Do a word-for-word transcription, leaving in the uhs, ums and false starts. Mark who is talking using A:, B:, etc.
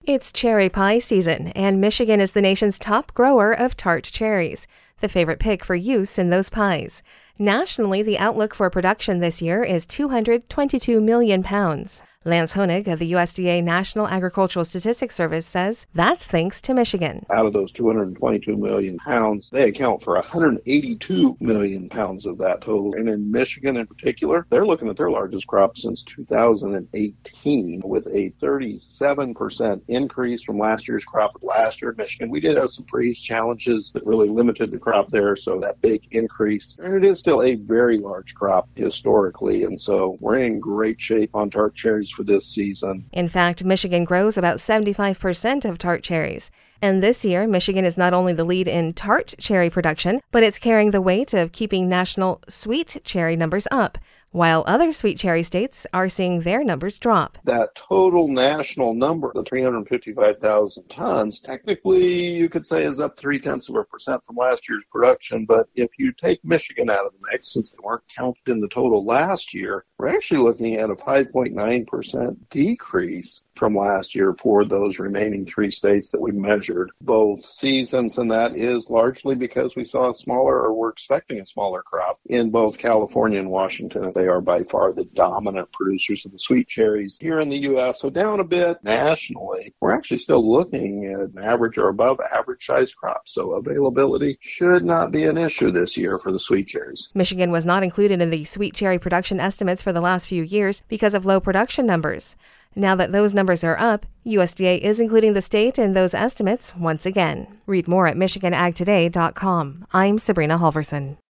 A: It's cherry pie season, and Michigan is the nation's top grower of tart cherries, the favorite pick for use in those pies. Nationally, the outlook for production this year is two hundred twenty-two million pounds. Lance Honig of the U S D A National Agricultural Statistics Service says that's thanks to Michigan.
B: Out of those two hundred twenty-two million pounds, they account for one hundred eighty-two million pounds of that total. And in Michigan in particular, they're looking at their largest crop since two thousand eighteen with a thirty-seven percent increase from last year's crop. Last year in Michigan, we did have some freeze challenges that really limited the crop there, so that big increase. And it is still a very large crop historically, and so we're in great shape on tart cherries for this season.
A: In fact, Michigan grows about seventy-five percent of tart cherries. And this year, Michigan is not only the lead in tart cherry production, but it's carrying the weight of keeping national sweet cherry numbers up, while other sweet cherry states are seeing their numbers drop.
B: That total national number, the three hundred fifty-five thousand tons, technically you could say is up three-tenths of a percent from last year's production. But if you take Michigan out of the mix, since they weren't counted in the total last year, we're actually looking at a five point nine percent decrease from last year for those remaining three states that we measured both seasons, and that is largely because we saw a smaller, or we're expecting a smaller crop in both California and Washington. They are by far the dominant producers of the sweet cherries here in the U S, so down a bit nationally. We're actually still looking at an average or above average size crop, so availability should not be an issue this year for the sweet cherries.
A: Michigan was not included in the sweet cherry production estimates for the last few years because of low production numbers. Now that those numbers are up, U S D A is including the state in those estimates once again. Read more at michigan ag today dot com. I'm Sabrina Halverson.